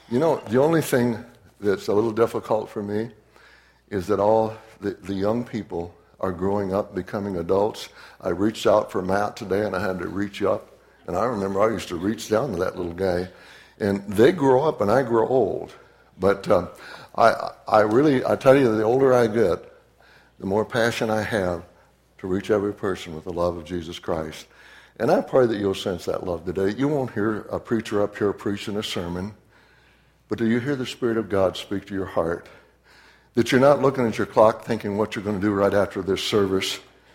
You know, the only thing that's a little difficult for me is that all the young people are growing up, becoming adults. I reached out for Matt today, and I had to reach up. And I remember I used to reach down to that little guy. And they grow up, and I grow old. But I tell you, the older I get, the more passion I have to reach every person with the love of Jesus Christ. And I pray that you'll sense that love today. You won't hear a preacher up here preaching a sermon, but do you hear the Spirit of God speak to your heart? That you're not looking at your clock thinking what you're going to do right after this service,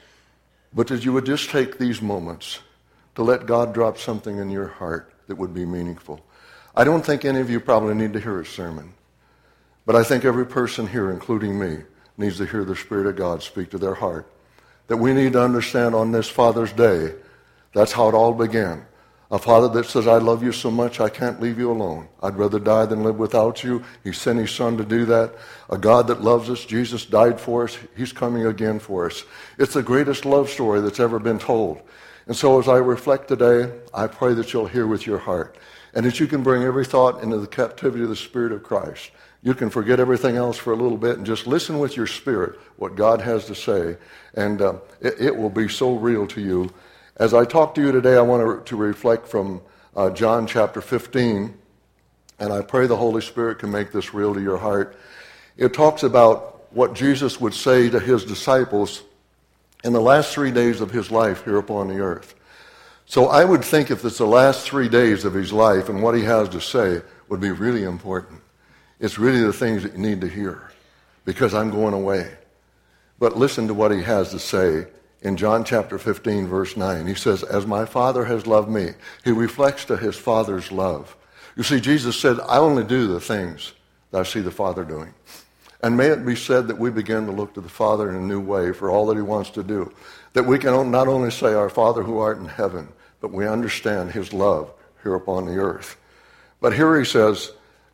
but that you would just take these moments to let God drop something in your heart that would be meaningful. I don't think any of you probably need to hear a sermon, but I think every person here, including me, needs to hear the Spirit of God speak to their heart. That we need to understand on this Father's Day, that's how it all began. A Father that says, I love you so much I can't leave you alone. I'd rather die than live without you. He sent his Son to do that. A God that loves us. Jesus died for us. He's coming again for us. It's the greatest love story that's ever been told. And so as I reflect today, I pray that you'll hear with your heart and that you can bring every thought into the captivity of the Spirit of Christ. You can forget everything else for a little bit and just listen with your spirit what God has to say, and it will be so real to you. As I talk to you today, I want to reflect from John chapter 15, and I pray the Holy Spirit can make this real to your heart. It talks about what Jesus would say to his disciples in the last 3 days of his life here upon the earth. So I would think if it's the last 3 days of his life and what he has to say would be really important. It's really the things that you need to hear because I'm going away. But listen to what he has to say in John chapter 15, verse 9. He says, as my Father has loved me. He reflects to his Father's love. You see, Jesus said, I only do the things that I see the Father doing. And may it be said that we begin to look to the Father in a new way for all that he wants to do. That we can not only say, our Father who art in heaven, but we understand his love here upon the earth. But here he says,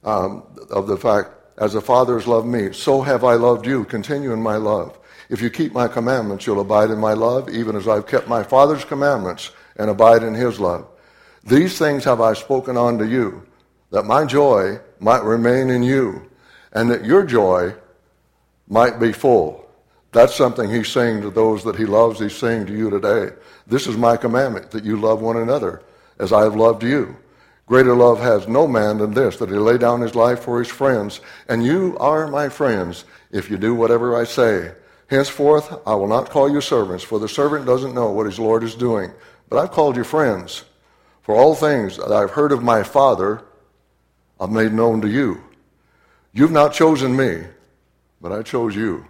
of the fact, as the Father has loved me, so have I loved you. Continue in my love. If you keep my commandments, you'll abide in my love, even as I've kept my Father's commandments and abide in his love. These things have I spoken unto you, that my joy might remain in you, and that your joy might be full. That's something he's saying to those that he loves. He's saying to you today, this is my commandment, that you love one another as I have loved you. Greater love has no man than this, that he lay down his life for his friends. And you are my friends if you do whatever I say. Henceforth, I will not call you servants, for the servant doesn't know what his Lord is doing. But I've called you friends. For all things that I've heard of my Father, I've made known to you. You've not chosen me, but I chose you.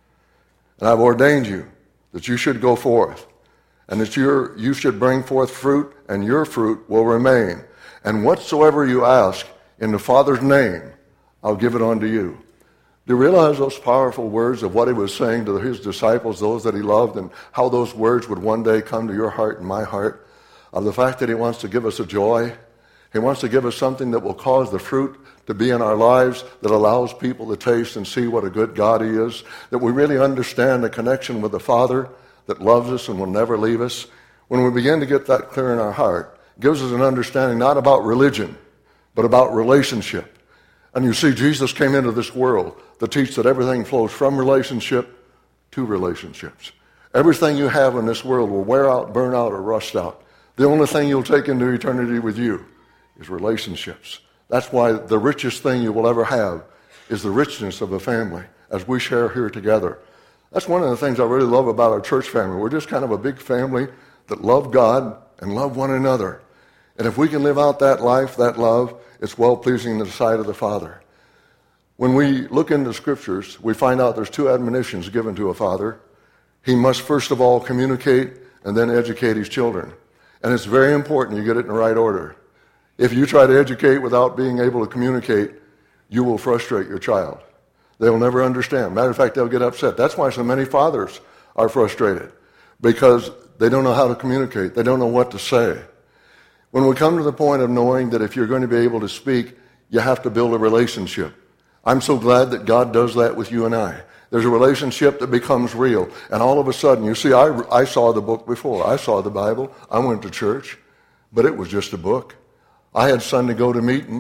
And I've ordained you that you should go forth, and that you should bring forth fruit, and your fruit will remain. And whatsoever you ask in the Father's name, I'll give it unto you. Do you realize those powerful words of what he was saying to his disciples, those that he loved, and how those words would one day come to your heart and my heart? Of the fact that he wants to give us a joy. He wants to give us something that will cause the fruit to be in our lives, that allows people to taste and see what a good God he is, that we really understand the connection with the Father that loves us and will never leave us. When we begin to get that clear in our heart, it gives us an understanding not about religion, but about relationship. And you see, Jesus came into this world to teach that everything flows from relationship to relationships. Everything you have in this world will wear out, burn out, or rust out. The only thing you'll take into eternity with you is relationships. That's why the richest thing you will ever have is the richness of a family as we share here together. That's one of the things I really love about our church family. We're just kind of a big family that love God and love one another. And if we can live out that life, that love, it's well-pleasing in the sight of the Father. When we look into the Scriptures, we find out there's two admonitions given to a father. He must first of all communicate and then educate his children. And it's very important you get it in the right order. If you try to educate without being able to communicate, you will frustrate your child. They'll never understand. Matter of fact, they'll get upset. That's why so many fathers are frustrated, because they don't know how to communicate. They don't know what to say. When we come to the point of knowing that if you're going to be able to speak, you have to build a relationship. I'm so glad that God does that with you and I. There's a relationship that becomes real. And all of a sudden, you see, I saw the book before. I saw the Bible. I went to church, but it was just a book. I had Sunday go to meeting,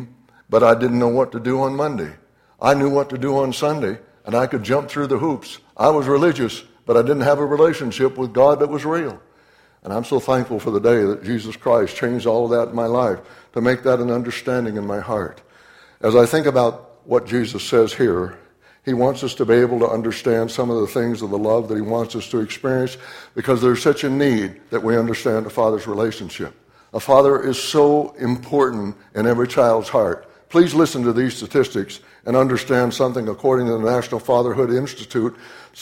but I didn't know what to do on Monday. I knew what to do on Sunday, and I could jump through the hoops. I was religious, but I didn't have a relationship with God that was real. And I'm so thankful for the day that Jesus Christ changed all of that in my life to make that an understanding in my heart. As I think about what Jesus says here, he wants us to be able to understand some of the things of the love that he wants us to experience, because there's such a need that we understand a father's relationship. A father is so important in every child's heart. Please listen to these statistics and understand something. According to the National Fatherhood Institute,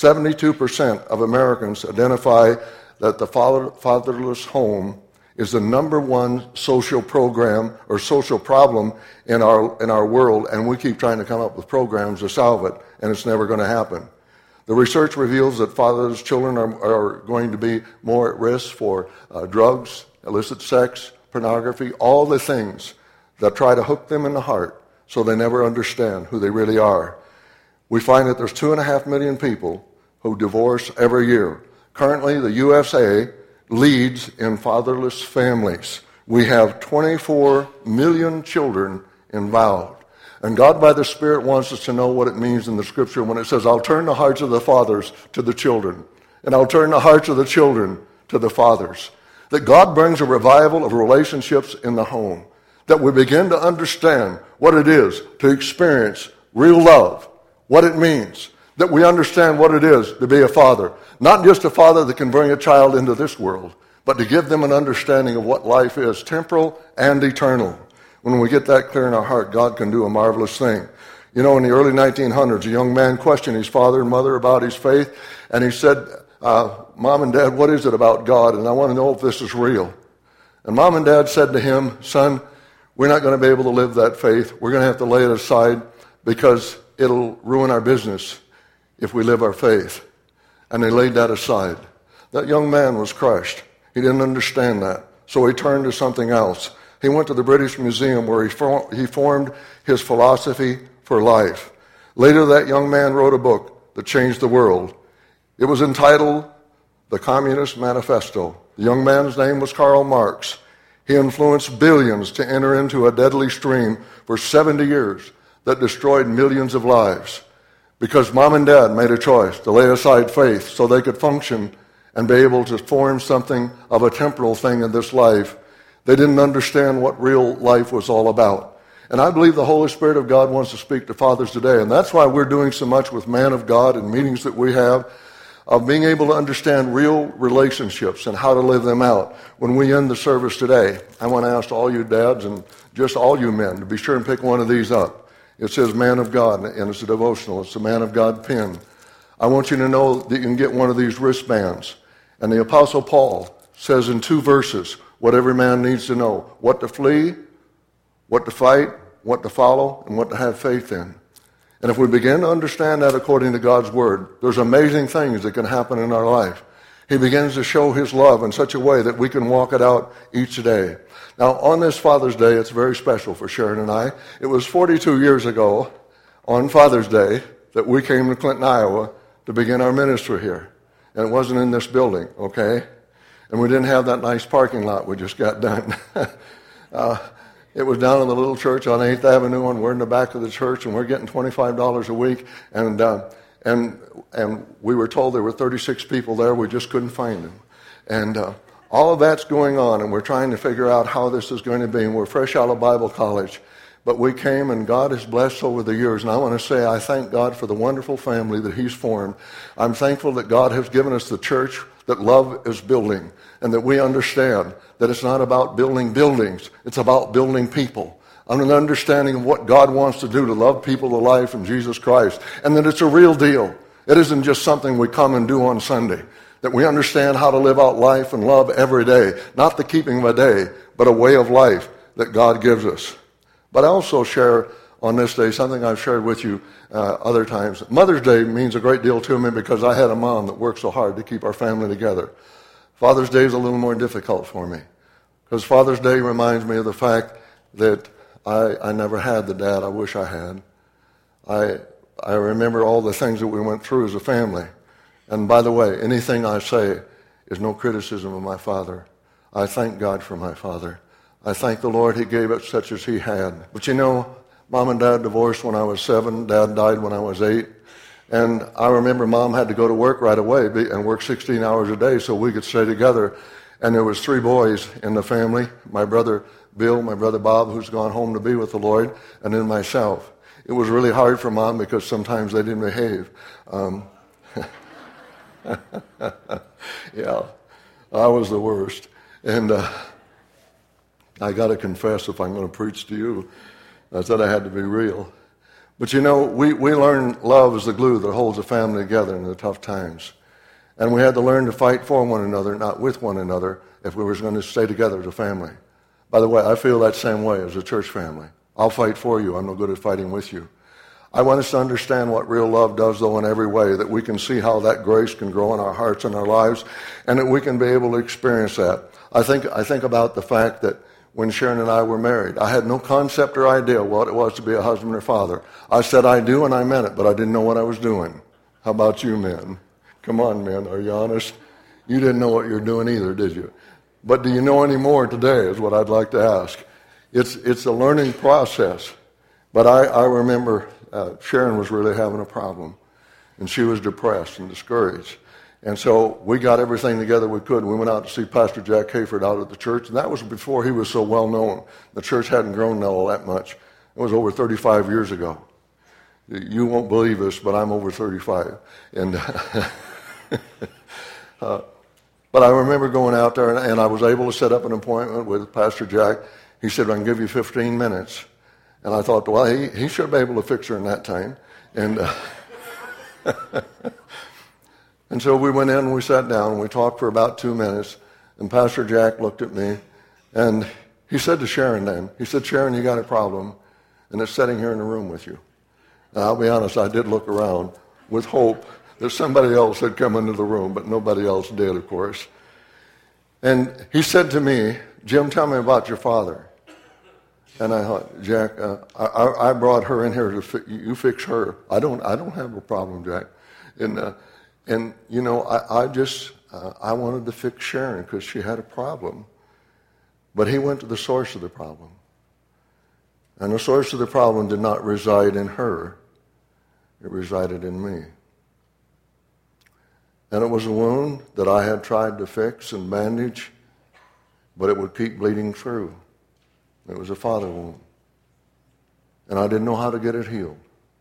72% of Americans identify that the fatherless home is the number one social program or social problem in our world, and we keep trying to come up with programs to solve it, and it's never going to happen. The research reveals that fatherless children are going to be more at risk for drugs, illicit sex, pornography, all the things that try to hook them in the heart so they never understand who they really are. We find that there's 2.5 million people who divorce every year. Currently, the USA leads in fatherless families. We have 24 million children involved. And God, by the Spirit, wants us to know what it means in the Scripture when it says, I'll turn the hearts of the fathers to the children, and I'll turn the hearts of the children to the fathers. That God brings a revival of relationships in the home. That we begin to understand what it is to experience real love, what it means. That we understand what it is to be a father. Not just a father that can bring a child into this world, but to give them an understanding of what life is, temporal and eternal. When we get that clear in our heart, God can do a marvelous thing. You know, in the early 1900s, a young man questioned his father and mother about his faith, and he said, Mom and Dad, what is it about God? And I want to know if this is real. And Mom and Dad said to him, Son, we're not going to be able to live that faith. We're going to have to lay it aside because it'll ruin our business if we live our faith. And they laid that aside. That young man was crushed. He didn't understand that. So he turned to something else. He went to the British Museum where he formed his philosophy for life. Later, that young man wrote a book that changed the world. It was entitled The Communist Manifesto. The young man's name was Karl Marx. He influenced billions to enter into a deadly stream for 70 years that destroyed millions of lives. Because Mom and Dad made a choice to lay aside faith so they could function and be able to form something of a temporal thing in this life. They didn't understand what real life was all about. And I believe the Holy Spirit of God wants to speak to fathers today. And that's why we're doing so much with Man of God and meetings that we have, of being able to understand real relationships and how to live them out. When we end the service today, I want to ask all you dads and just all you men to be sure and pick one of these up. It says Man of God, and it's a devotional. It's a Man of God pen. I want you to know that you can get one of these wristbands. And the Apostle Paul says in 2 verses what every man needs to know: what to flee, what to fight, what to follow, and what to have faith in. And if we begin to understand that according to God's Word, there's amazing things that can happen in our life. He begins to show his love in such a way that we can walk it out each day. Now, on this Father's Day, it's very special for Sharon and I. It was 42 years ago, on Father's Day, that we came to Clinton, Iowa, to begin our ministry here. And it wasn't in this building, okay? And we didn't have that nice parking lot we just got done. It was down in the little church on 8th Avenue, and we're in the back of the church, and we're getting $25 a week. And we were told there were 36 people there. We just couldn't find them. And all of that's going on, and we're trying to figure out how this is going to be. And we're fresh out of Bible college. But we came, and God has blessed over the years. And I want to say I thank God for the wonderful family that he's formed. I'm thankful that God has given us the church that love is building, and that we understand that it's not about building buildings. It's about building people. An understanding of what God wants to do to love people to life in Jesus Christ, and that it's a real deal. It isn't just something we come and do on Sunday. That we understand how to live out life and love every day. Not the keeping of a day, but a way of life that God gives us. But I also share on this day something I've shared with you other times. Mother's Day means a great deal to me because I had a mom that worked so hard to keep our family together. Father's Day is a little more difficult for me because Father's Day reminds me of the fact that I never had the dad I wish I had. I remember all the things that we went through as a family. And by the way, anything I say is no criticism of my father. I thank God for my father. I thank the Lord he gave us such as he had. But you know, Mom and Dad divorced when I was 7. Dad died when I was 8. And I remember Mom had to go to work right away and work 16 hours a day so we could stay together. And there was 3 boys in the family, my brother Bill, my brother Bob, who's gone home to be with the Lord, and then myself. It was really hard for Mom because sometimes they didn't behave. Yeah, I was the worst. And I got to confess, if I'm going to preach to you, I said I had to be real. But we learn love is the glue that holds a family together in the tough times. And we had to learn to fight for one another, not with one another, if we were going to stay together as a family. By the way, I feel that same way as a church family. I'll fight for you. I'm no good at fighting with you. I want us to understand what real love does, though, in every way, that we can see how that grace can grow in our hearts and our lives, and that we can be able to experience that. I think about the fact that when Sharon and I were married, I had no concept or idea what it was to be a husband or father. I said I do, and I meant it, but I didn't know what I was doing. How about you, men? Come on, men, are you honest? You didn't know what you were doing either, did you? But do you know any more today is what I'd like to ask. It's a learning process. But I remember Sharon was really having a problem, and she was depressed and discouraged. And so we got everything together we could. We went out to see Pastor Jack Hayford out at the church, and that was before he was so well known. The church hadn't grown all that much. It was over 35 years ago. You won't believe this, but I'm over 35. And but I remember going out there, and I was able to set up an appointment with Pastor Jack. He said, I can give you 15 minutes. And I thought, well, he should be able to fix her in that time. And and so we went in and we sat down and we talked for about 2 minutes. And Pastor Jack looked at me and he said to Sharon then, he said, Sharon, you got a problem, and it's sitting here in the room with you. Now, I'll be honest, I did look around with hope that somebody else had come into the room, but nobody else did, of course. And he said to me, Jim, tell me about your father. And I thought, Jack, I brought her in here to you fix her. I don't have a problem, Jack. And you know, I wanted to fix Sharon because she had a problem. But he went to the source of the problem. And the source of the problem did not reside in her. It resided in me. And it was a wound that I had tried to fix and bandage, but it would keep bleeding through. It was a father wound. And I didn't know how to get it healed.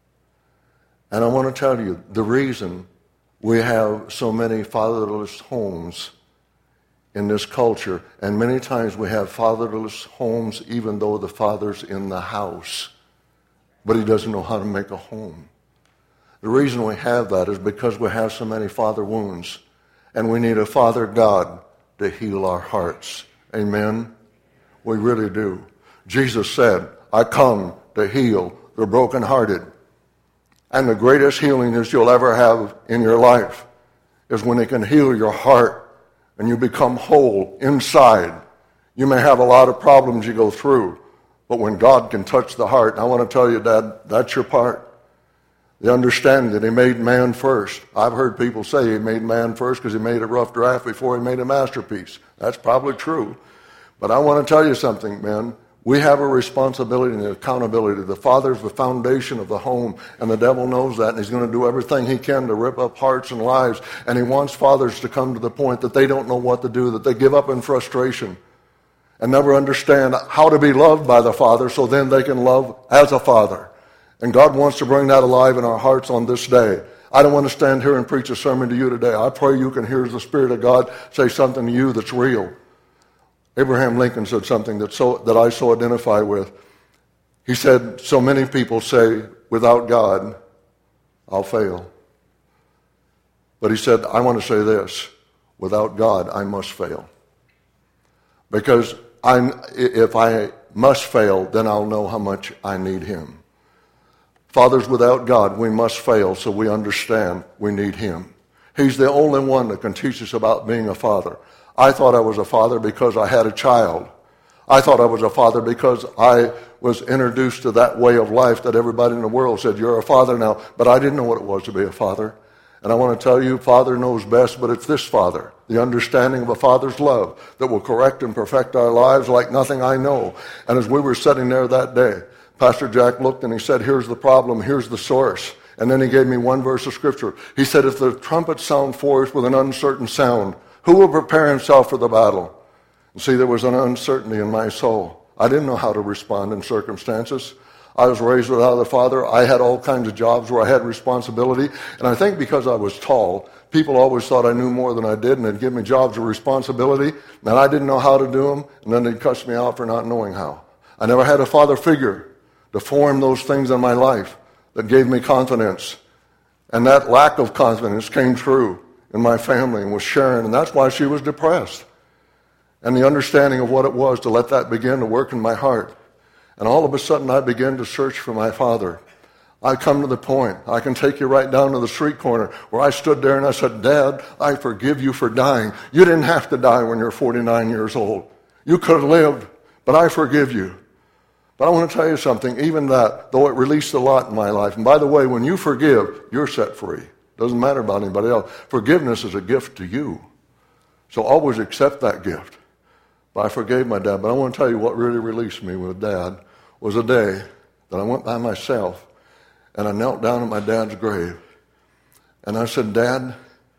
And I want to tell you, the reason we have so many fatherless homes in this culture, and many times we have fatherless homes even though the father's in the house, but he doesn't know how to make a home. The reason we have that is because we have so many father wounds, and we need a Father God to heal our hearts. Amen? We really do. Jesus said, I come to heal the brokenhearted. And the greatest healing that you'll ever have in your life is when it can heal your heart and you become whole inside. You may have a lot of problems you go through, but when God can touch the heart, and I want to tell you, Dad, that's your part. The understanding that he made man first. I've heard people say he made man first because he made a rough draft before he made a masterpiece. That's probably true. But I want to tell you something, men. We have a responsibility and an accountability. The father's the foundation of the home, and the devil knows that, and he's going to do everything he can to rip up hearts and lives. And he wants fathers to come to the point that they don't know what to do, that they give up in frustration and never understand how to be loved by the Father so then they can love as a father. And God wants to bring that alive in our hearts on this day. I don't want to stand here and preach a sermon to you today. I pray you can hear the Spirit of God say something to you that's real. Abraham Lincoln said something that I so identify with. He said, so many people say, without God, I'll fail. But he said, I want to say this, without God, I must fail. Because if I must fail, then I'll know how much I need him. Fathers, without God, we must fail, so we understand we need him. He's the only one that can teach us about being a father. I thought I was a father because I had a child. I thought I was a father because I was introduced to that way of life that everybody in the world said, you're a father now. But I didn't know what it was to be a father. And I want to tell you, Father knows best, but it's this Father, the understanding of a father's love that will correct and perfect our lives like nothing I know. And as we were sitting there that day, Pastor Jack looked and he said, here's the problem, here's the source. And then he gave me one verse of Scripture. He said, if the trumpet sound forth with an uncertain sound, who will prepare himself for the battle? And see, there was an uncertainty in my soul. I didn't know how to respond in circumstances. I was raised without a father. I had all kinds of jobs where I had responsibility. And I think because I was tall, people always thought I knew more than I did, and they'd give me jobs of responsibility, and I didn't know how to do them, and then they'd cuss me out for not knowing how. I never had a father figure to form those things in my life that gave me confidence. And that lack of confidence came true in my family and with Sharon, and that's why she was depressed. And the understanding of what it was to let that begin to work in my heart. And all of a sudden I began to search for my father. I come to the point, I can take you right down to the street corner where I stood there and I said, Dad, I forgive you for dying. You didn't have to die when you're 49 years old. You could have lived, but I forgive you. But I want to tell you something, even that, though it released a lot in my life. And by the way, when you forgive, you're set free. Doesn't matter about anybody else. Forgiveness is a gift to you. So always accept that gift. But I forgave my dad. But I want to tell you what really released me with Dad was a day that I went by myself and I knelt down at my dad's grave. And I said, Dad,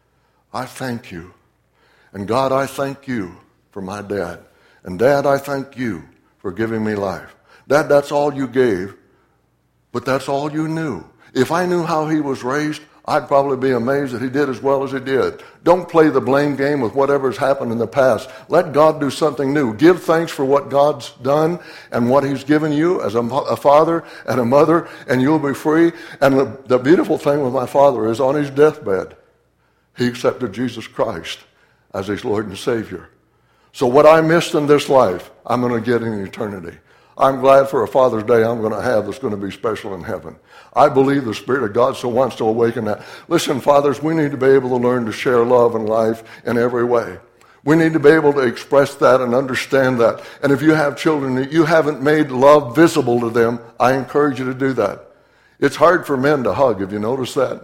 I thank you. And God, I thank you for my dad. And Dad, I thank you for giving me life. Dad, that's all you gave, but that's all you knew. If I knew how he was raised, I'd probably be amazed that he did as well as he did. Don't play the blame game with whatever's happened in the past. Let God do something new. Give thanks for what God's done and what he's given you as a father and a mother, and you'll be free. And the beautiful thing with my father is on his deathbed, he accepted Jesus Christ as his Lord and Savior. So what I missed in this life, I'm going to get in eternity. I'm glad for a Father's Day I'm going to have that's going to be special in heaven. I believe the Spirit of God so wants to awaken that. Listen, fathers, we need to be able to learn to share love and life in every way. We need to be able to express that and understand that. And if you have children that you haven't made love visible to them, I encourage you to do that. It's hard for men to hug. Have you noticed that?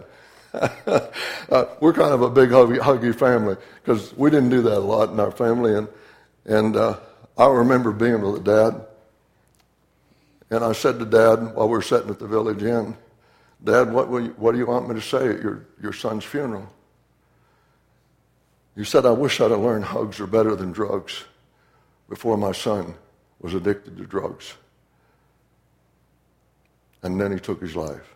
We're kind of a big huggy family because we didn't do that a lot in our family. And I remember being with Dad. And I said to Dad while we were sitting at the Village Inn, Dad, what do you want me to say at your son's funeral? He said, I wish I'd have learned hugs are better than drugs before my son was addicted to drugs. And then he took his life.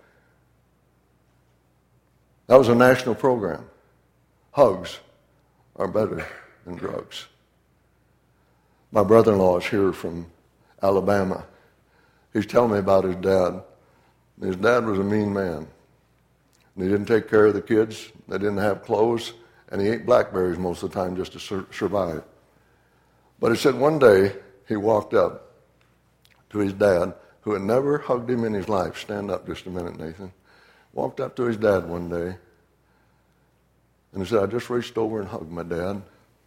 That was a national program. Hugs are better than drugs. My brother-in-law is here from Alabama. He's telling me about his dad. His dad was a mean man. And he didn't take care of the kids. They didn't have clothes. And he ate blackberries most of the time just to survive. But he said one day he walked up to his dad, who had never hugged him in his life. Stand up just a minute, Nathan. Walked up to his dad one day. And he said, I just reached over and hugged my dad.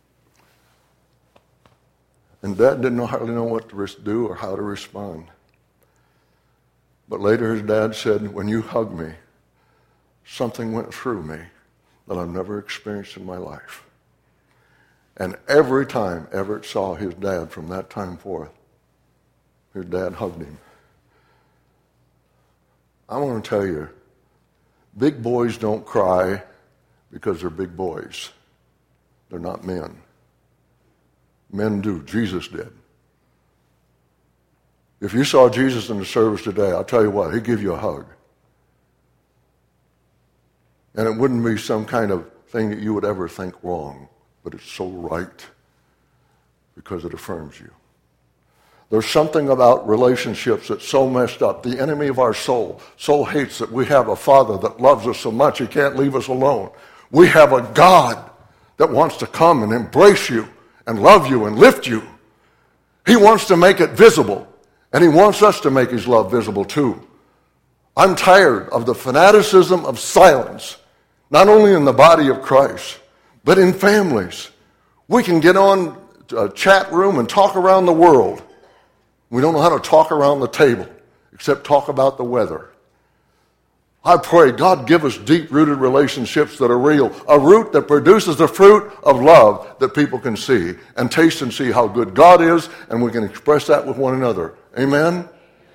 And Dad didn't hardly know what to do or how to respond. But later his dad said, when you hugged me, something went through me that I've never experienced in my life. And every time Everett saw his dad from that time forth, his dad hugged him. I want to tell you, big boys don't cry because they're big boys. They're not men. Men do. Jesus did. If you saw Jesus in the service today, I'll tell you what, he'd give you a hug. And it wouldn't be some kind of thing that you would ever think wrong, but it's so right because it affirms you. There's something about relationships that's so messed up. The enemy of our soul hates that we have a Father that loves us so much he can't leave us alone. We have a God that wants to come and embrace you and love you and lift you. He wants to make it visible. And he wants us to make his love visible too. I'm tired of the fanaticism of silence, not only in the body of Christ, but in families. We can get on a chat room and talk around the world. We don't know how to talk around the table, except talk about the weather. I pray God give us deep-rooted relationships that are real, a root that produces the fruit of love that people can see and taste and see how good God is, and we can express that with one another. Amen?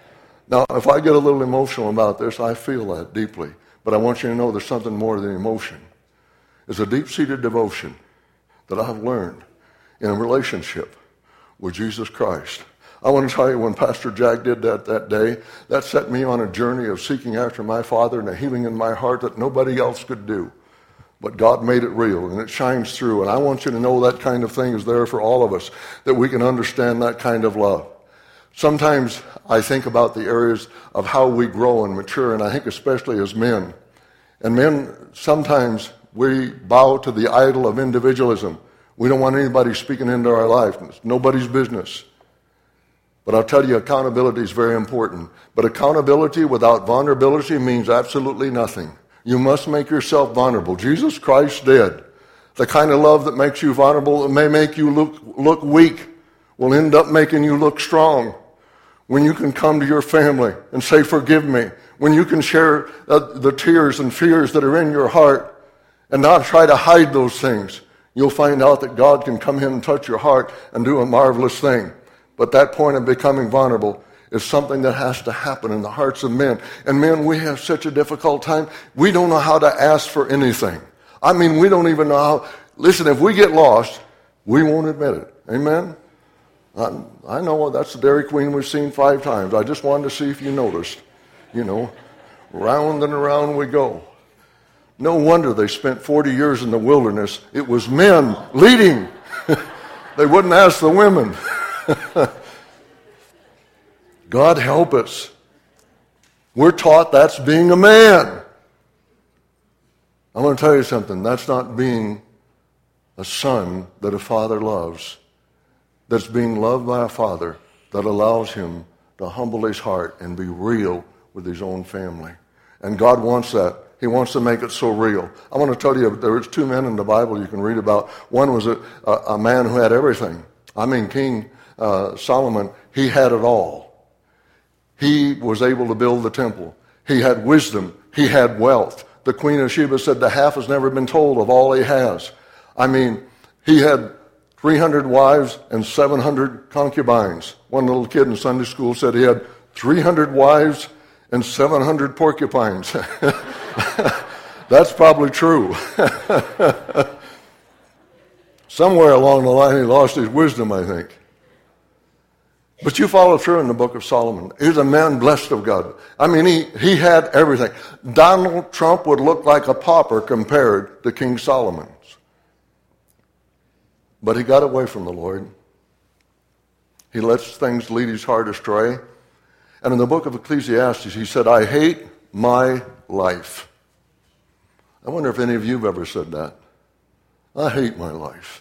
Now, if I get a little emotional about this, I feel that deeply. But I want you to know there's something more than emotion. It's a deep-seated devotion that I've learned in a relationship with Jesus Christ. I want to tell you, when Pastor Jack did that day, that set me on a journey of seeking after my Father and a healing in my heart that nobody else could do. But God made it real, and it shines through. And I want you to know that kind of thing is there for all of us, that we can understand that kind of love. Sometimes I think about the areas of how we grow and mature, and I think especially as men. And men, sometimes we bow to the idol of individualism. We don't want anybody speaking into our life. It's nobody's business. But I'll tell you, accountability is very important. But accountability without vulnerability means absolutely nothing. You must make yourself vulnerable. Jesus Christ did. The kind of love that makes you vulnerable, that may make you look weak, will end up making you look strong. When you can come to your family and say, forgive me. When you can share the tears and fears that are in your heart and not try to hide those things, you'll find out that God can come in and touch your heart and do a marvelous thing. But that point of becoming vulnerable is something that has to happen in the hearts of men. And men, we have such a difficult time. We don't know how to ask for anything. I mean, we don't even know how. Listen, if we get lost, we won't admit it. Amen? I know that's the Dairy Queen we've seen 5 times. I just wanted to see if you noticed. You know, round and around we go. No wonder they spent 40 years in the wilderness. It was men leading. They wouldn't ask the women. God help us. We're taught that's being a man. I want to tell you something. That's not being a son that a father loves. That's being loved by a father that allows him to humble his heart and be real with his own family. And God wants that. He wants to make it so real. I want to tell you, there was 2 men in the Bible you can read about. One was a man who had everything. I mean, King Solomon, he had it all. He was able to build the temple. He had wisdom. He had wealth. The Queen of Sheba said the half has never been told of all he has. I mean, he had 300 wives and 700 concubines. One little kid in Sunday school said he had 300 wives and 700 porcupines. That's probably true. Somewhere along the line he lost his wisdom, I think. But you follow through in the book of Solomon. He was a man blessed of God. I mean, he had everything. Donald Trump would look like a pauper compared to King Solomon's. But he got away from the Lord. He lets things lead his heart astray. And in the book of Ecclesiastes, he said, I hate my life. I wonder if any of you have ever said that. I hate my life.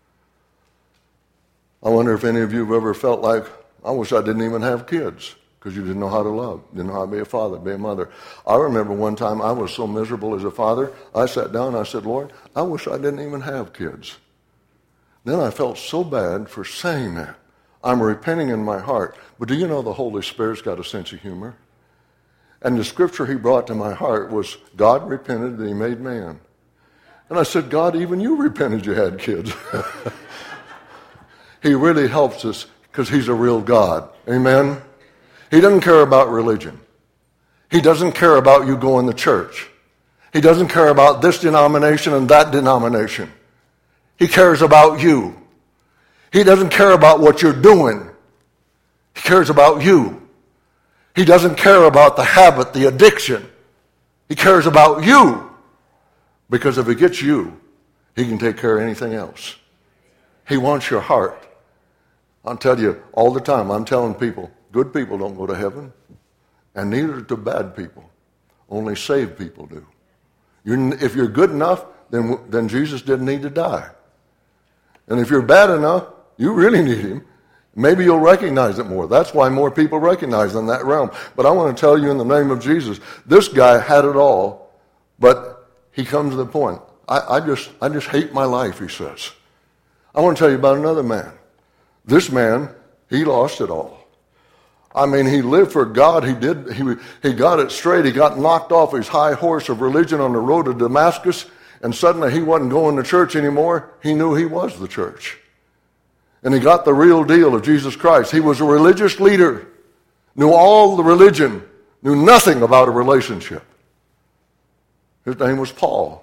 I wonder if any of you have ever felt like, I wish I didn't even have kids, because you didn't know how to love, didn't know how to be a father, be a mother. I remember one time I was so miserable as a father, I sat down and I said, Lord, I wish I didn't even have kids. Then I felt so bad for saying that. I'm repenting in my heart. But do you know the Holy Spirit's got a sense of humor? And the scripture he brought to my heart was, God repented that he made man. And I said, God, even you repented you had kids. He really helps us because he's a real God. Amen? He doesn't care about religion. He doesn't care about you going to church. He doesn't care about this denomination and that denomination. He cares about you. He doesn't care about what you're doing. He cares about you. He doesn't care about the habit, the addiction. He cares about you. Because if he gets you, he can take care of anything else. He wants your heart. I'll tell you all the time, I'm telling people, good people don't go to heaven, and neither do bad people. Only saved people do. If you're good enough, then Jesus didn't need to die. And if you're bad enough, you really need him. Maybe you'll recognize it more. That's why more people recognize in that realm. But I want to tell you in the name of Jesus, this guy had it all, but he comes to the point. I just hate my life, he says. I want to tell you about another man. This man, he lost it all. I mean, he lived for God. He got it straight. He got knocked off his high horse of religion on the road to Damascus, and suddenly he wasn't going to church anymore. He knew he was the church. And he got the real deal of Jesus Christ. He was a religious leader, knew all the religion, knew nothing about a relationship. His name was Paul.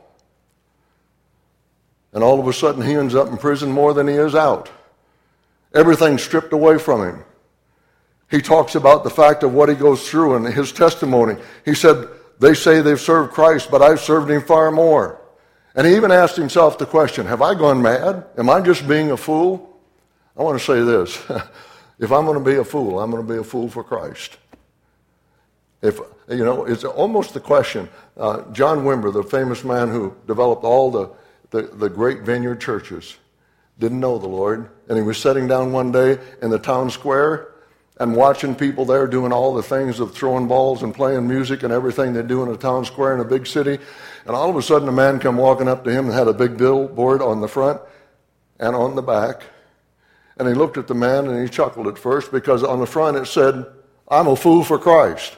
And all of a sudden he ends up in prison more than he is out. Everything stripped away from him. He talks about the fact of what he goes through and his testimony. He said, they say they've served Christ, but I've served him far more. And he even asked himself the question, have I gone mad? Am I just being a fool? I want to say this. If I'm going to be a fool, I'm going to be a fool for Christ. If it's almost the question. John Wimber, the famous man who developed all the great vineyard churches, didn't know the Lord. And he was sitting down one day in the town square and watching people there doing all the things of throwing balls and playing music and everything they do in a town square in a big city. And all of a sudden a man come walking up to him and had a big billboard on the front and on the back. And he looked at the man and he chuckled at first because on the front it said, I'm a fool for Christ.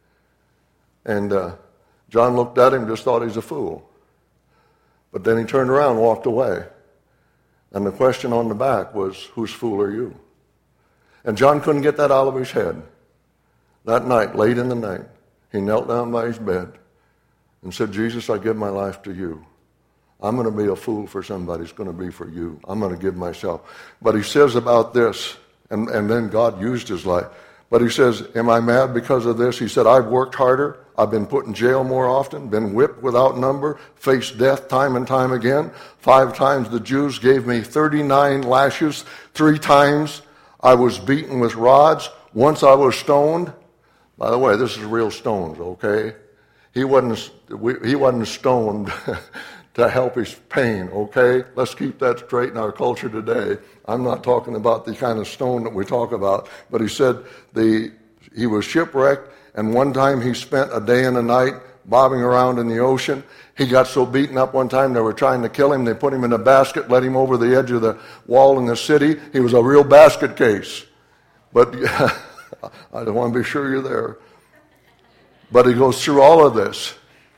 And John looked at him and just thought he's a fool. But then he turned around and walked away. And the question on the back was, whose fool are you? And John couldn't get that out of his head. That night, late in the night, he knelt down by his bed and said, Jesus, I give my life to you. I'm going to be a fool for somebody. It's going to be for you. I'm going to give myself. But he says about this, and then God used his life. But he says, am I mad because of this? He said, I've worked harder. I've been put in jail more often, been whipped without number, faced death time and time again. 5 times the Jews gave me 39 lashes. 3 times I was beaten with rods. Once I was stoned. By the way, this is real stones, okay? He wasn't stoned to help his pain, okay? Let's keep that straight in our culture today. I'm not talking about the kind of stone that we talk about, but he said he was shipwrecked, and one time he spent a day and a night bobbing around in the ocean. He got so beaten up one time they were trying to kill him. They put him in a basket, let him over the edge of the wall in the city. He was a real basket case. But I don't want to be sure you're there. But he goes through all of this.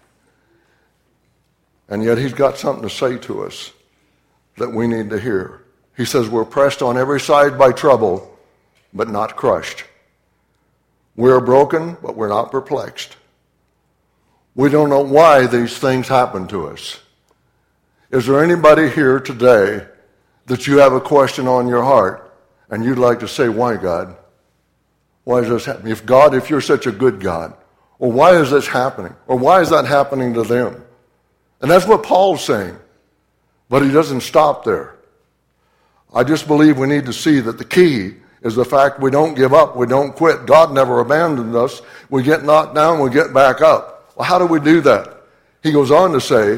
And yet he's got something to say to us that we need to hear. He says we're pressed on every side by trouble, but not crushed. We're broken, but we're not perplexed. We don't know why these things happen to us. Is there anybody here today that you have a question on your heart and you'd like to say, why, God? Why is this happening? If you're such a good God, or why is this happening? Or why is that happening to them? And that's what Paul's saying. But he doesn't stop there. I just believe we need to see that the key is the fact we don't give up, we don't quit. God never abandoned us. We get knocked down, we get back up. Well, how do we do that? He goes on to say,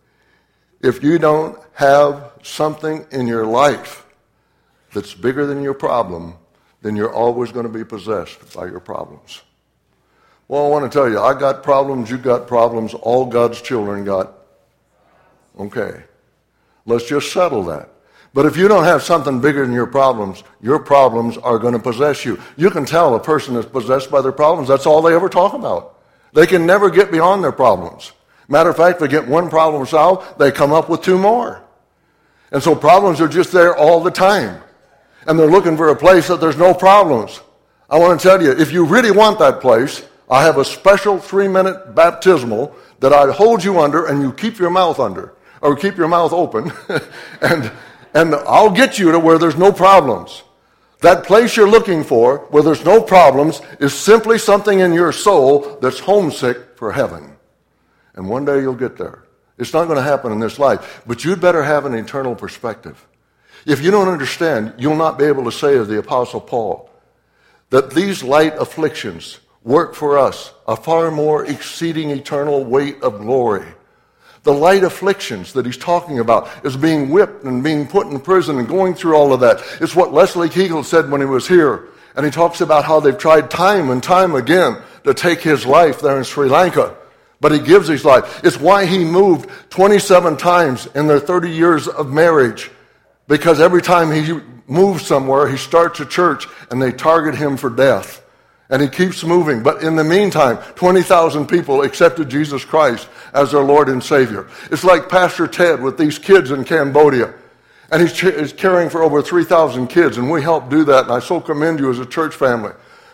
if you don't have something in your life that's bigger than your problem, then you're always going to be possessed by your problems. Well, I want to tell you, I got problems, you got problems, all God's children got. Okay. Let's just settle that. But if you don't have something bigger than your problems are going to possess you. You can tell a person is possessed by their problems. That's all they ever talk about. They can never get beyond their problems. Matter of fact, they get one problem solved, they come up with 2 more. And so problems are just there all the time. And they're looking for a place that there's no problems. I want to tell you, if you really want that place, I have a special 3-minute baptismal that I hold you under and you keep your mouth under, or keep your mouth open, and I'll get you to where there's no problems. That place you're looking for, where there's no problems, is simply something in your soul that's homesick for heaven. And one day you'll get there. It's not going to happen in this life, but you'd better have an eternal perspective. If you don't understand, you'll not be able to say as the Apostle Paul, that these light afflictions work for us a far more exceeding eternal weight of glory. The light afflictions that he's talking about is being whipped and being put in prison and going through all of that. It's what Leslie Kegel said when he was here. And he talks about how they've tried time and time again to take his life there in Sri Lanka. But he gives his life. It's why he moved 27 times in their 30 years of marriage. Because every time he moves somewhere, he starts a church and they target him for death. And he keeps moving. But in the meantime, 20,000 people accepted Jesus Christ as their Lord and Savior. It's like Pastor Ted with these kids in Cambodia. And he's caring for over 3,000 kids. And we help do that. And I so commend you as a church family.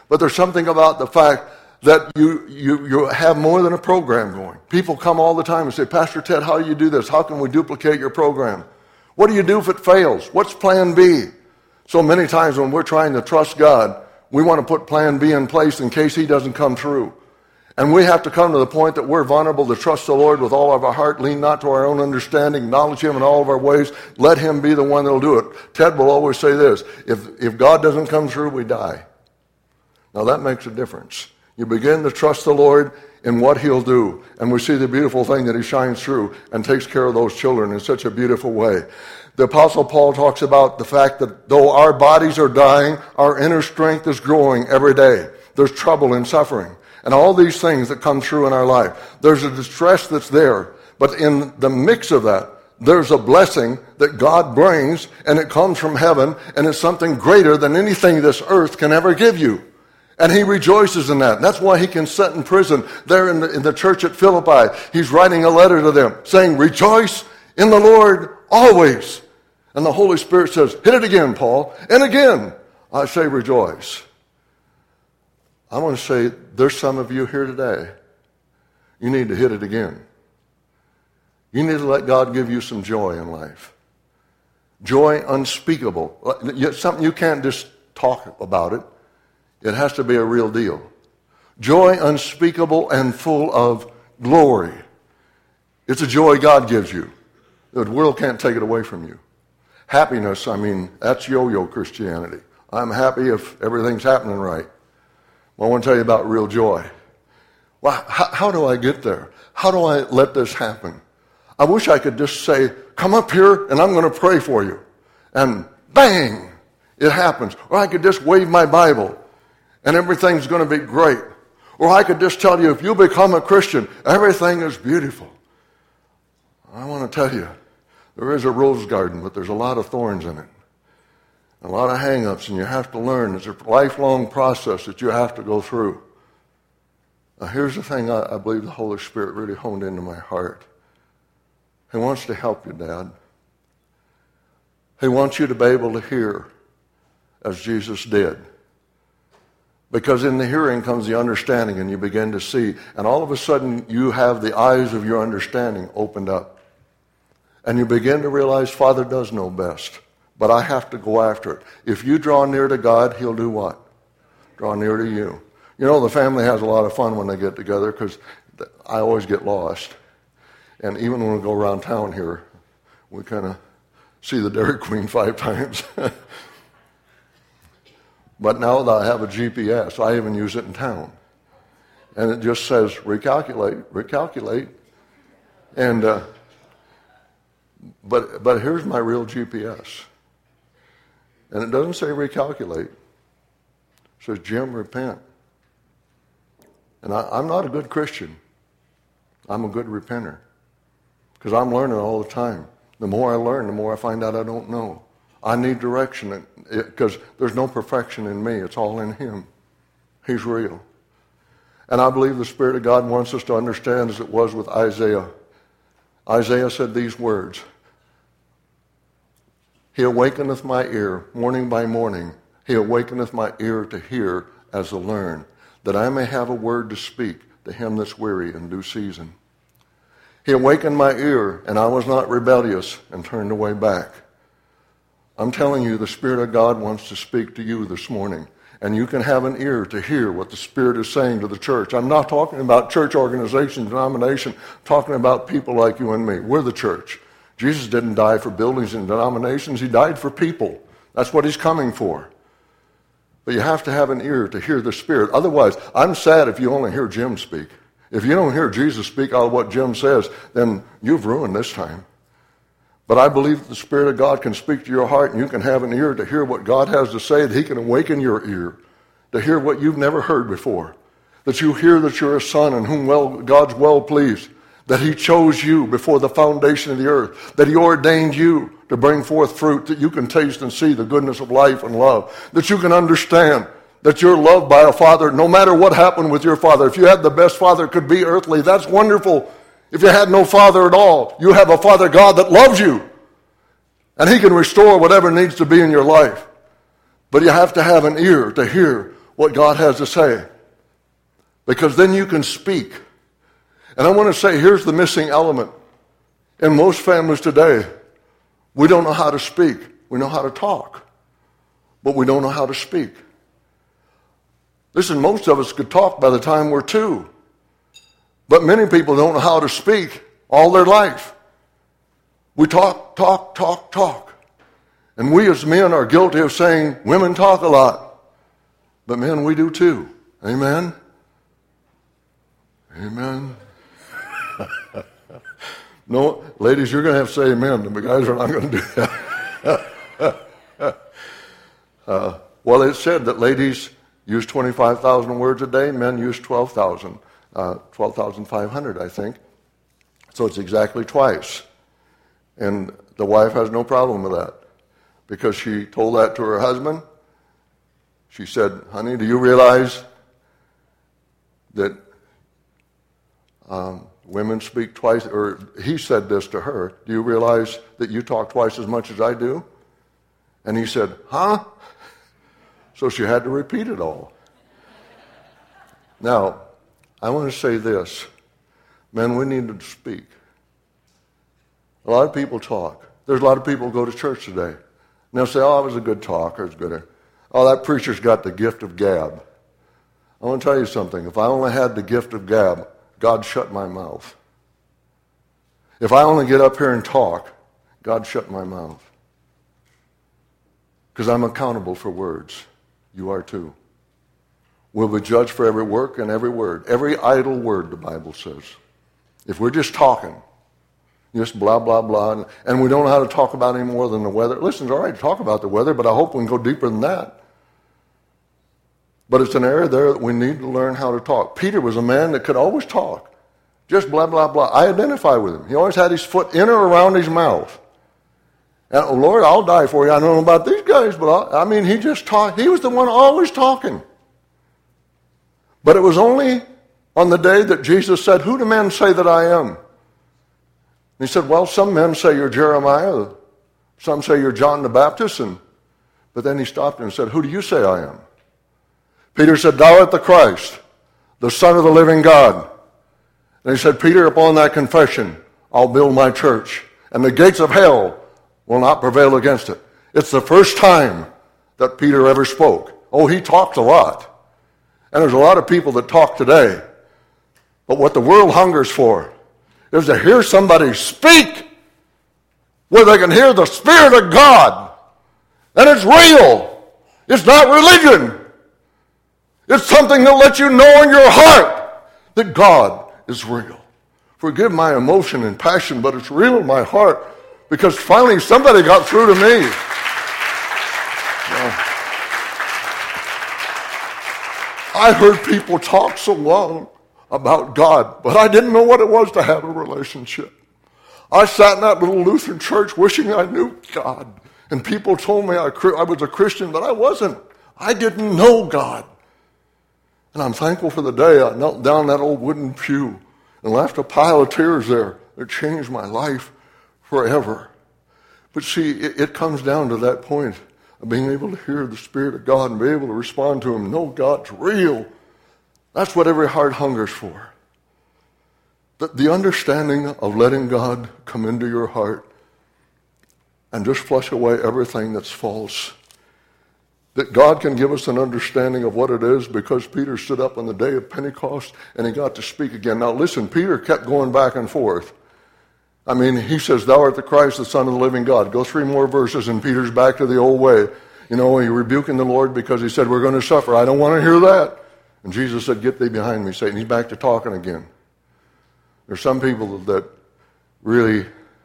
But there's something about the fact that you have more than a program going. People come all the time and say, Pastor Ted, how do you do this? How can we duplicate your program? What do you do if it fails? What's plan B? So many times when we're trying to trust God, we want to put plan B in place in case he doesn't come through. And we have to come to the point that we're vulnerable to trust the Lord with all of our heart, lean not to our own understanding, acknowledge him in all of our ways, let him be the one that'll do it. Ted will always say this, if God doesn't come through, we die. Now that makes a difference. You begin to trust the Lord in what he'll do, and we see the beautiful thing that he shines through and takes care of those children in such a beautiful way. The Apostle Paul talks about the fact that though our bodies are dying, our inner strength is growing every day. There's trouble and suffering and all these things that come through in our life. There's a distress that's there, but in the mix of that, there's a blessing that God brings, and it comes from heaven, and it's something greater than anything this earth can ever give you. And he rejoices in that. And that's why he can sit in prison there in the church at Philippi. He's writing a letter to them saying, rejoice in the Lord always. And the Holy Spirit says, hit it again, Paul. And again, I say rejoice. I want to say, there's some of you here today. You need to hit it again. You need to let God give you some joy in life. Joy unspeakable. Something you can't just talk about it. It has to be a real deal. Joy unspeakable and full of glory. It's a joy God gives you. The world can't take it away from you. Happiness, that's yo-yo Christianity. I'm happy if everything's happening right. Well, I want to tell you about real joy. Well, how do I get there? How do I let this happen? I wish I could just say, come up here and I'm going to pray for you. And bang, it happens. Or I could just wave my Bible and everything's going to be great. Or I could just tell you, if you become a Christian, everything is beautiful. I want to tell you, there is a rose garden, but there's a lot of thorns in it. A lot of hang-ups, and you have to learn. It's a lifelong process that you have to go through. Now, here's the thing I believe the Holy Spirit really honed into my heart. He wants to help you, Dad. He wants you to be able to hear as Jesus did. Because in the hearing comes the understanding, and you begin to see. And all of a sudden, you have the eyes of your understanding opened up. And you begin to realize Father does know best. But I have to go after it. If you draw near to God, he'll do what? Draw near to you. You know, the family has a lot of fun when they get together because I always get lost. And even when we go around town here, we kind of see the Dairy Queen 5 times. But now that I have a GPS, I even use it in town. And it just says, recalculate. And, but here's my real GPS. And it doesn't say recalculate. It says, Jim, repent. And I'm not a good Christian. I'm a good repenter. Because I'm learning all the time. The more I learn, the more I find out I don't know. I need direction because there's no perfection in me. It's all in him. He's real. And I believe the Spirit of God wants us to understand as it was with Isaiah. Isaiah said these words. He awakeneth my ear, morning by morning. He awakeneth my ear to hear as to learn, that I may have a word to speak to him that's weary in due season. He awakened my ear, and I was not rebellious and turned away back. I'm telling you, the Spirit of God wants to speak to you this morning, and you can have an ear to hear what the Spirit is saying to the church. I'm not talking about church organization, denomination. I'm talking about people like you and me. We're the church. Jesus didn't die for buildings and denominations. He died for people. That's what he's coming for. But you have to have an ear to hear the Spirit. Otherwise, I'm sad if you only hear Jim speak. If you don't hear Jesus speak out of what Jim says, then you've ruined this time. But I believe that the Spirit of God can speak to your heart, and you can have an ear to hear what God has to say, that he can awaken your ear to hear what you've never heard before. That you hear that you're a son in whom God's well pleased. That he chose you before the foundation of the earth. That he ordained you to bring forth fruit that you can taste and see the goodness of life and love. That you can understand that you're loved by a father no matter what happened with your father. If you had the best father could be earthly, that's wonderful. If you had no father at all, you have a Father God that loves you. And he can restore whatever needs to be in your life. But you have to have an ear to hear what God has to say. Because then you can speak. And I want to say, here's the missing element. In most families today, we don't know how to speak. We know how to talk, but we don't know how to speak. Listen, most of us could talk by the time we're 2. But many people don't know how to speak all their life. We talk. And we as men are guilty of saying, women talk a lot. But men, we do too. Amen? Amen. No, ladies, you're going to have to say amen. The guys are not going to do that. Well, it said that ladies use 25,000 words a day. Men use 12,500, I think. So it's exactly twice. And the wife has no problem with that because she told that to her husband. She said, honey, do you realize that women speak twice, or he said this to her, do you realize that you talk twice as much as I do? And he said, huh? So she had to repeat it all. Now, I want to say this. Men, we need to speak. A lot of people talk. There's a lot of people who go to church today. And they'll say, oh, I was a good talker. It's good. Oh, that preacher's got the gift of gab. I want to tell you something. If I only had the gift of gab, God shut my mouth. If I only get up here and talk, God shut my mouth. Because I'm accountable for words. You are too. We'll be judged for every work and every word. Every idle word, the Bible says. If we're just talking, just blah, blah, blah, and we don't know how to talk about any more than the weather. Listen, it's all right to talk about the weather, but I hope we can go deeper than that. But it's an area there that we need to learn how to talk. Peter was a man that could always talk. Just blah, blah, blah. I identify with him. He always had his foot in or around his mouth. And, oh, Lord, I'll die for you. I don't know about these guys, but he just talked. He was the one always talking. But it was only on the day that Jesus said, who do men say that I am? And he said, well, some men say you're Jeremiah. Some say you're John the Baptist. But then he stopped and said, who do you say I am? Peter said, thou art the Christ, the Son of the living God. And he said, Peter, upon that confession, I'll build my church, and the gates of hell will not prevail against it. It's the first time that Peter ever spoke. Oh, he talked a lot. And there's a lot of people that talk today. But what the world hungers for is to hear somebody speak where they can hear the Spirit of God. And it's real. It's not religion. It's something that lets you know in your heart that God is real. Forgive my emotion and passion, but it's real in my heart because finally somebody got through to me. Yeah. I heard people talk so long about God, but I didn't know what it was to have a relationship. I sat in that little Lutheran church wishing I knew God, and people told me I was a Christian, but I wasn't. I didn't know God. And I'm thankful for the day I knelt down that old wooden pew and left a pile of tears there that changed my life forever. But see, it comes down to that point of being able to hear the Spirit of God and be able to respond to Him. Know God's real. That's what every heart hungers for. The understanding of letting God come into your heart and just flush away everything that's false. That God can give us an understanding of what it is because Peter stood up on the day of Pentecost and he got to speak again. Now listen, Peter kept going back and forth. He says, thou art the Christ, the Son of the living God. Go 3 more verses and Peter's back to the old way. He rebuking the Lord because he said, we're going to suffer. I don't want to hear that. And Jesus said, get thee behind me, Satan. He's back to talking again. There's some people that really,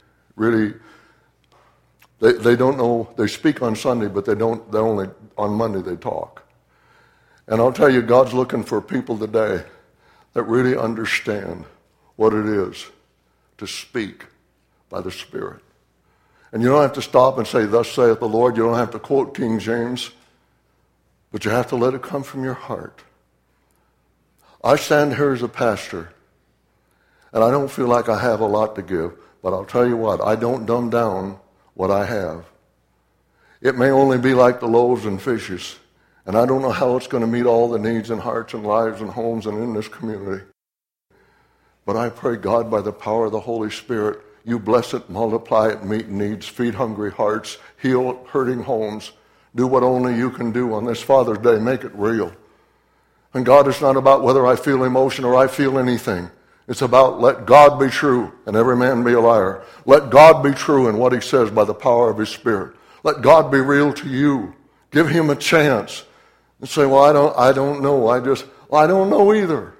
they don't know, they speak on Sunday, but they only, on Monday they talk. And I'll tell you, God's looking for people today that really understand what it is to speak by the Spirit. And you don't have to stop and say, thus saith the Lord. You don't have to quote King James, but you have to let it come from your heart. I stand here as a pastor, and I don't feel like I have a lot to give, but I'll tell you what, I don't dumb down what I have. It may only be like the loaves and fishes, And I don't know how it's going to meet all the needs and hearts and lives and homes and in this community. But I pray, God, by the power of the Holy Spirit, you bless it, multiply it, meet needs, feed hungry hearts, heal hurting homes. Do what only you can do on this Father's Day. Make it real. And God, it's not about whether I feel emotion or I feel anything. It's about let God be true and every man be a liar. Let God be true in what he says by the power of his Spirit. Let God be real to you. Give him a chance. And say, well, I don't know. I don't know either.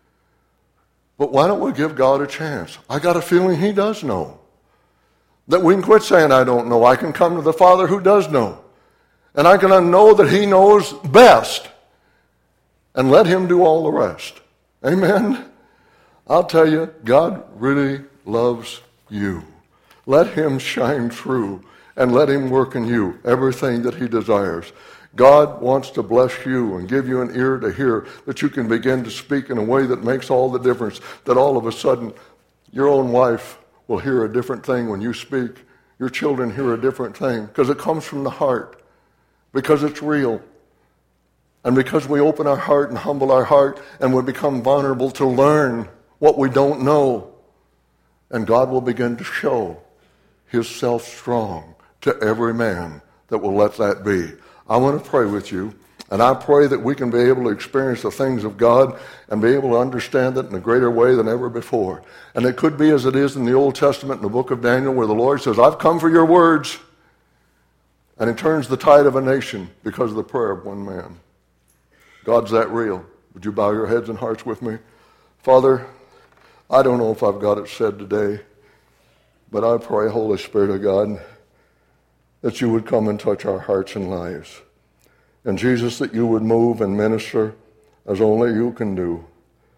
But why don't we give God a chance? I got a feeling he does know. That we can quit saying I don't know. I can come to the Father who does know. And I can know that he knows best. And let him do all the rest. Amen? I'll tell you, God really loves you. Let him shine through and let him work in you everything that he desires. God wants to bless you and give you an ear to hear, that you can begin to speak in a way that makes all the difference, that all of a sudden your own wife will hear a different thing when you speak. Your children hear a different thing because it comes from the heart, because it's real. And because we open our heart and humble our heart and we become vulnerable to learn what we don't know, and God will begin to show his self strong to every man that will let that be. I want to pray with you, and I pray that we can be able to experience the things of God and be able to understand it in a greater way than ever before. And it could be as it is in the Old Testament in the book of Daniel, where the Lord says, I've come for your words. And it turns the tide of a nation because of the prayer of one man. God's that real. Would you bow your heads and hearts with me? Father, I don't know if I've got it said today, but I pray, Holy Spirit of God, that you would come and touch our hearts and lives. And Jesus, that you would move and minister as only you can do.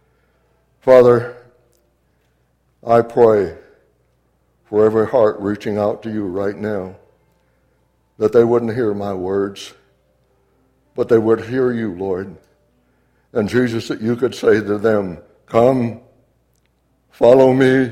Father, I pray for every heart reaching out to you right now, that they wouldn't hear my words, but they would hear you, Lord. And Jesus, that you could say to them, come, follow me.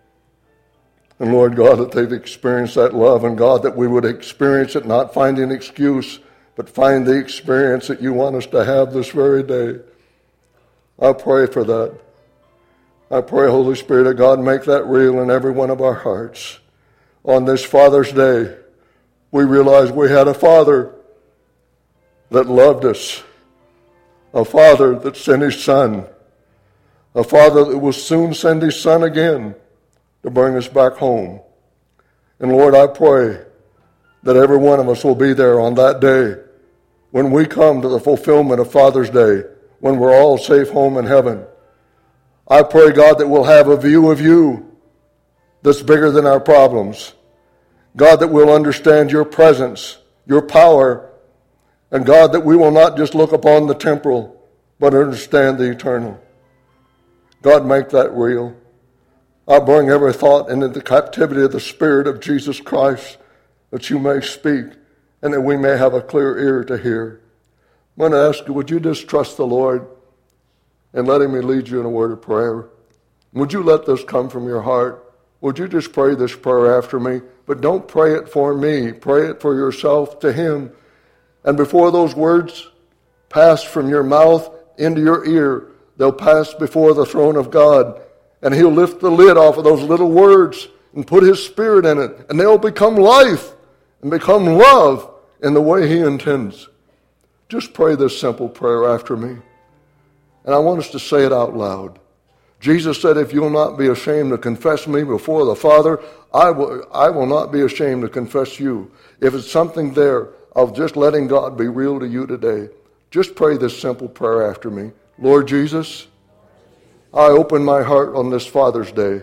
And Lord God, that they've experienced that love, and God, that we would experience it, not find an excuse, but find the experience that you want us to have this very day. I pray for that. I pray, Holy Spirit of God, make that real in every one of our hearts. On this Father's Day, we realize we had a Father that loved us, a Father that sent his Son, a Father that will soon send his Son again to bring us back home. And Lord, I pray that every one of us will be there on that day when we come to the fulfillment of Father's Day, when we're all safe home in heaven. I pray, God, that we'll have a view of you that's bigger than our problems. God, that we'll understand your presence, your power, and God, that we will not just look upon the temporal, but understand the eternal. God, make that real. I bring every thought into the captivity of the Spirit of Jesus Christ, that you may speak and that we may have a clear ear to hear. I'm going to ask you, would you just trust the Lord and let him lead you in a word of prayer? Would you let this come from your heart? Would you just pray this prayer after me? But don't pray it for me. Pray it for yourself to him. And before those words pass from your mouth into your ear, they'll pass before the throne of God. And he'll lift the lid off of those little words and put his Spirit in it. And they'll become life and become love in the way he intends. Just pray this simple prayer after me. And I want us to say it out loud. Jesus said, if you'll not be ashamed to confess me before the Father, I will not be ashamed to confess you. If it's something there of just letting God be real to you today, just pray this simple prayer after me. Lord Jesus, I open my heart on this Father's Day.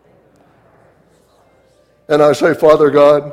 And I say, Father God,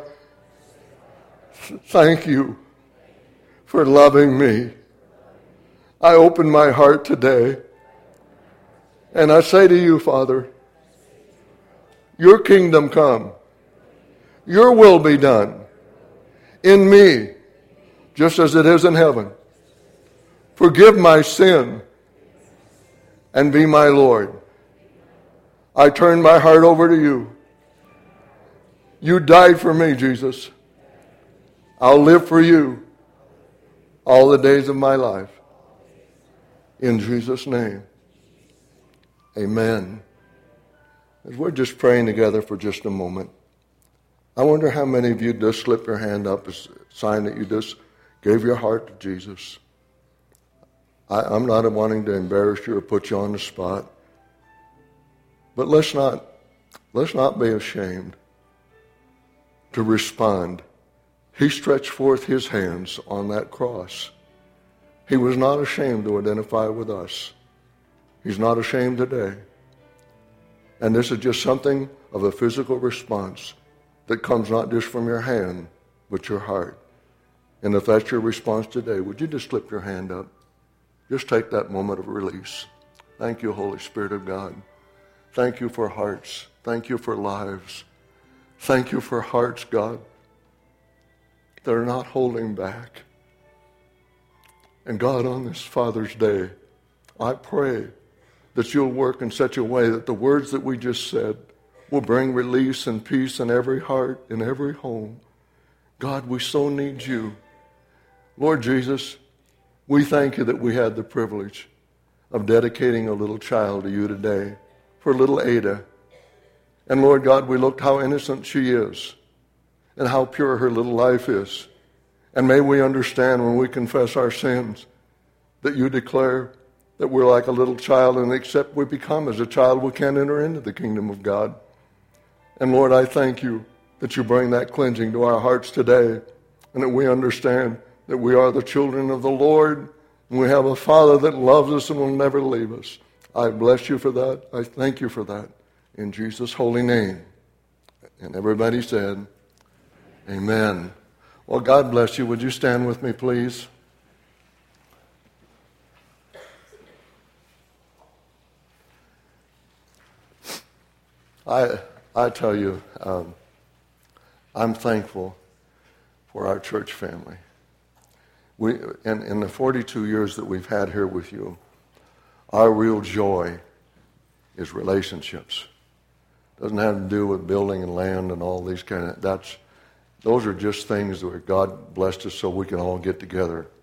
thank you for loving me. I open my heart today. And I say to you, Father, your kingdom come. Your will be done in me, just as it is in heaven. Forgive my sin and be my Lord. I turn my heart over to you. You died for me, Jesus. I'll live for you. all the days of my life. In Jesus' name, amen. As we're just praying together for just a moment, I wonder how many of you just slip your hand up as a sign that you just gave your heart to Jesus. I'm not wanting to embarrass you or put you on the spot, but let's not be ashamed to respond. He stretched forth his hands on that cross. He was not ashamed to identify with us. He's not ashamed today. And this is just something of a physical response that comes not just from your hand, but your heart. And if that's your response today, would you just slip your hand up? Just take that moment of release. Thank you, Holy Spirit of God. Thank you for hearts. Thank you for lives. Thank you for hearts, God, that are not holding back. And God, on this Father's Day, I pray that you'll work in such a way that the words that we just said will bring release and peace in every heart, in every home. God, we so need you. Lord Jesus, we thank you that we had the privilege of dedicating a little child to you today, for little Ada. And Lord God, we looked how innocent she is and how pure her little life is. And may we understand when we confess our sins that you declare that we're like a little child, and except we become as a child, we can't enter into the kingdom of God. And Lord, I thank you that you bring that cleansing to our hearts today, and that we understand that we are the children of the Lord, and we have a Father that loves us and will never leave us. I bless you for that. I thank you for that. In Jesus' holy name. And everybody said, amen. Well, God bless you. Would you stand with me, please? I tell you, I'm thankful for our church family. In the 42 years that we've had here with you, our real joy is relationships. Doesn't have to do with building and land and all these those are just things where God blessed us so we can all get together